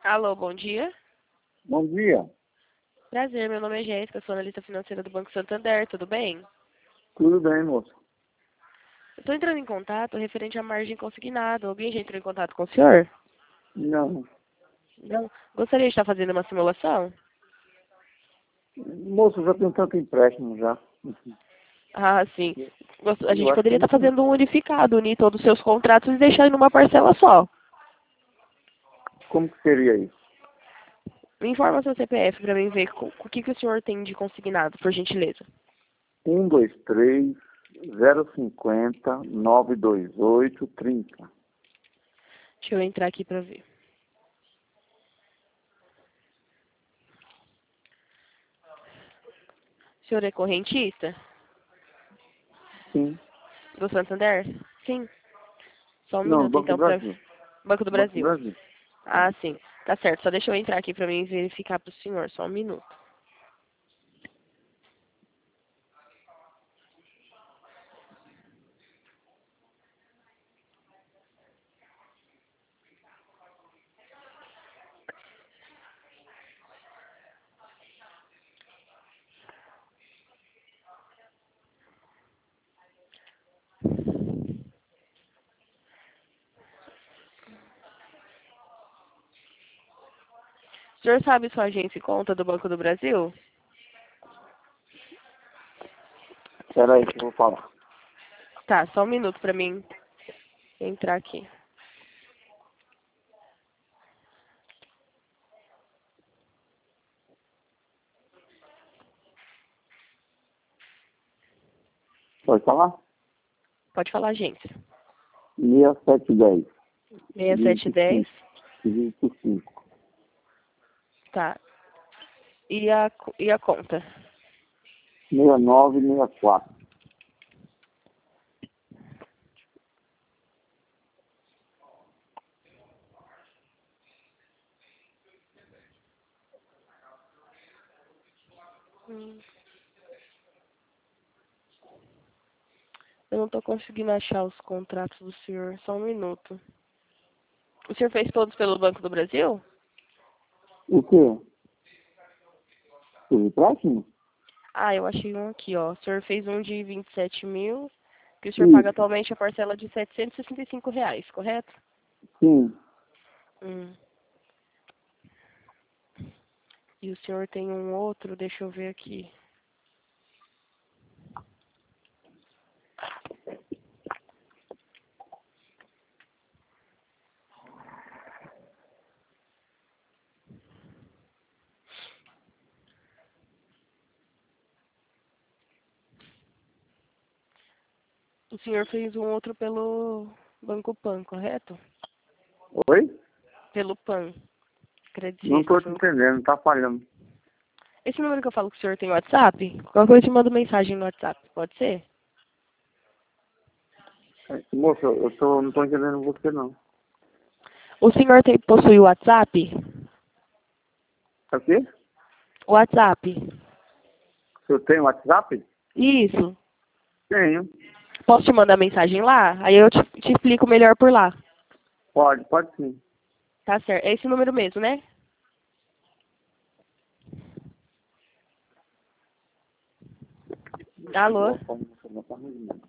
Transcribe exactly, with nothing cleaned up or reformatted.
Alô, bom dia. Bom dia. Prazer, meu nome é Jéssica, sou analista financeira do Banco Santander, tudo bem? Tudo bem, moço? Estou entrando em contato referente à margem consignada. Alguém já entrou em contato com o senhor? Não. Não. Gostaria de estar fazendo uma simulação? Moço, já tenho tanto empréstimo já. Ah, sim. Gost- A Eu gente acho que poderia estar não. fazendo um unificado, unir todos os seus contratos e deixar em uma parcela só. Como que seria isso? Me informa seu C P F para mim ver co- o que, que o senhor tem de consignado, por gentileza. Um, dois, três, zero, cinquenta, nove, dois, oito, trinta. Deixa eu entrar aqui para ver. O senhor é correntista Sim. do Santander? Sim. Só um Não, minuto Banco do então para Brasil. Banco do Banco do Brasil. Brasil. Ah, sim. Tá certo. Só deixa eu entrar aqui para mim verificar para o senhor. Só um minuto. O senhor sabe sua agência e conta do Banco do Brasil? Espera aí que eu vou falar. Tá, só um minuto para mim entrar aqui. Pode falar? Pode falar, agência. seis sete dez. seis sete um zero. Dividido por cinco. Tá. E a, co- e a conta? seis nove seis quatro. Hum, Eu não tô conseguindo achar os contratos do senhor. Só um minuto. O senhor fez todos pelo Banco do Brasil? O quê? O empréstimo? Ah, eu achei um aqui, ó. O senhor fez um de vinte e sete mil, que o senhor paga Isso. atualmente a parcela de setecentos e sessenta e cinco reais, correto? Sim. Hum. E o senhor tem um outro, deixa eu ver aqui. O senhor fez um outro pelo Banco Pan, correto? Oi? Pelo Pan. Credit Não Suisse, estou te foi o- entendendo, tá falhando. Esse número que eu falo que o senhor tem WhatsApp? Qualquer coisa eu te mando mensagem no WhatsApp, pode ser? Moço, eu tô, não tô entendendo você não. O senhor tem, possui o WhatsApp? Tá aqui? WhatsApp. Eu tenho WhatsApp? Isso. Tenho. Posso te mandar mensagem lá? Aí eu te, te explico melhor por lá. Pode, pode sim. Tá certo. É esse número mesmo, né? Alô? Boa forma, boa forma.